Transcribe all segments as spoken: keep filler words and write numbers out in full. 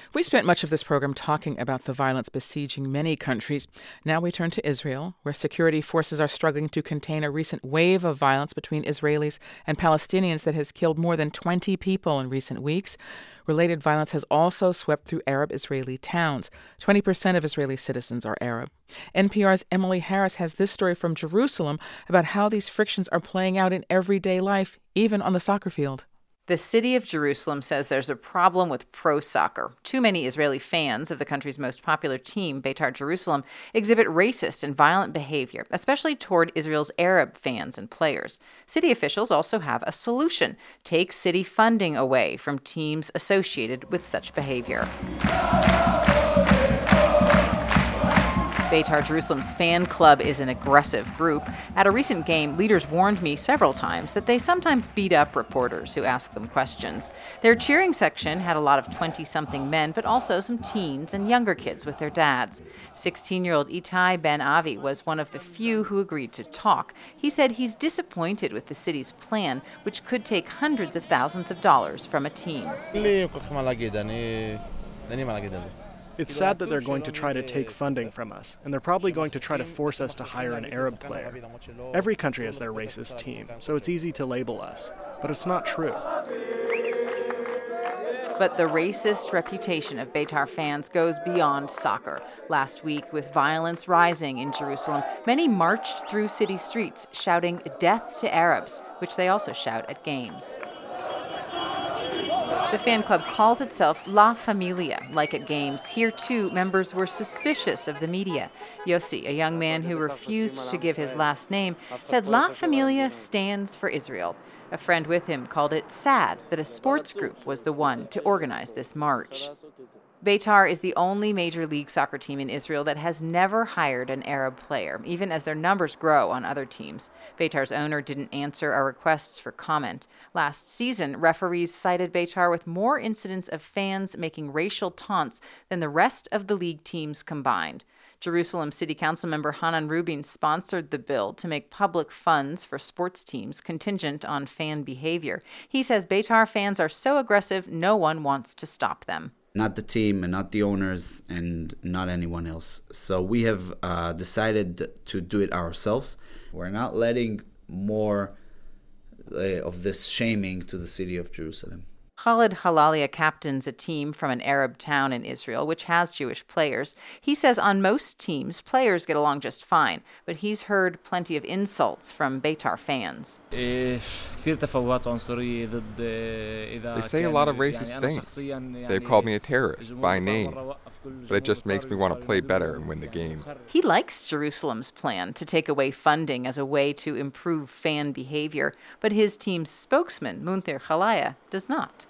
We spent much of this program talking about the violence besieging many countries. Now we turn to Israel, where security forces are struggling to contain a recent wave of violence between Israelis and Palestinians that has killed more than twenty people in recent weeks. Related violence has also swept through Arab-Israeli towns. twenty percent of Israeli citizens are Arab. N P R's Emily Harris has this story from Jerusalem about how these frictions are playing out in everyday life, even on the soccer field. The city of Jerusalem says there's a problem with pro soccer. Too many Israeli fans of the country's most popular team, Beitar Jerusalem, exhibit racist and violent behavior, especially toward Israel's Arab fans and players. City officials also have a solution: take city funding away from teams associated with such behavior. Beitar Jerusalem's fan club is an aggressive group. At a recent game, leaders warned me several times that they sometimes beat up reporters who ask them questions. Their cheering section had a lot of twenty-something men, but also some teens and younger kids with their dads. sixteen-year-old Itai Ben Avi was one of the few who agreed to talk. He said he's disappointed with the city's plan, which could take hundreds of thousands of dollars from a team. It's sad that they're going to try to take funding from us, and they're probably going to try to force us to hire an Arab player. Every country has their racist team, so it's easy to label us. But it's not true. But the racist reputation of Beitar fans goes beyond soccer. Last week, with violence rising in Jerusalem, many marched through city streets shouting "Death to Arabs," which they also shout at games. The fan club calls itself La Familia. Like at games, here too, members were suspicious of the media. Yossi, a young man who refused to give his last name, said La Familia stands for Israel. A friend with him called it sad that a sports group was the one to organize this march. Beitar is the only Major League Soccer team in Israel that has never hired an Arab player, even as their numbers grow on other teams. Beitar's owner didn't answer our requests for comment. Last season, referees cited Beitar with more incidents of fans making racial taunts than the rest of the league teams combined. Jerusalem City Council member Hanan Rubin sponsored the bill to make public funds for sports teams contingent on fan behavior. He says Beitar fans are so aggressive, no one wants to stop them. Not the team and not the owners and not anyone else. So we have uh, decided to do it ourselves. We're not letting more uh, of this shaming to the city of Jerusalem. Khalid Halalia captains a team from an Arab town in Israel, which has Jewish players. He says on most teams, players get along just fine, but he's heard plenty of insults from Beitar fans. They say a lot of racist things. They've called me a terrorist by name, but it just makes me want to play better and win the game. He likes Jerusalem's plan to take away funding as a way to improve fan behavior, but his team's spokesman, Munthir Khalaya, does not.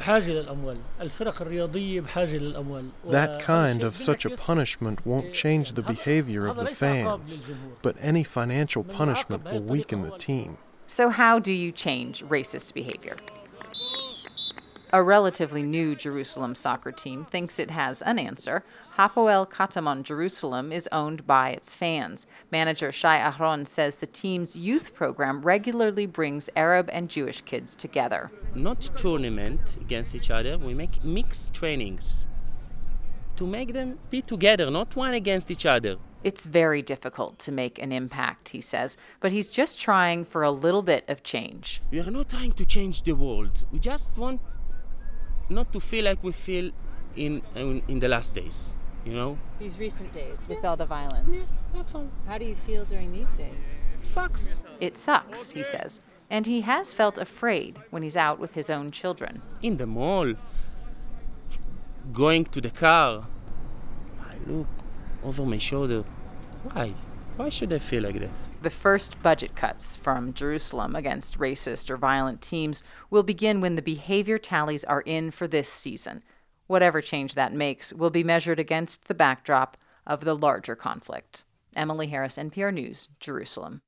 That kind of such a punishment won't change the behavior of the fans, but any financial punishment will weaken the team. So how do you change racist behavior? A relatively new Jerusalem soccer team thinks it has an answer. Hapoel Katamon Jerusalem is owned by its fans. Manager Shai Ahron says the team's youth program regularly brings Arab and Jewish kids together. Not tournament against each other, we make mixed trainings to make them be together, not one against each other. It's very difficult to make an impact, he says, but he's just trying for a little bit of change. We are not trying to change the world. We just want not to feel like we feel in in, in the last days, you know? These recent days with all the violence. Yeah, that's all. How do you feel during these days? Sucks. It sucks, he says, and he has felt afraid when he's out with his own children. In the mall, going to the car, I look over my shoulder. Why? Why should I feel like this? The first budget cuts from Jerusalem against racist or violent teams will begin when the behavior tallies are in for this season. Whatever change that makes will be measured against the backdrop of the larger conflict. Emily Harris, N P R News, Jerusalem.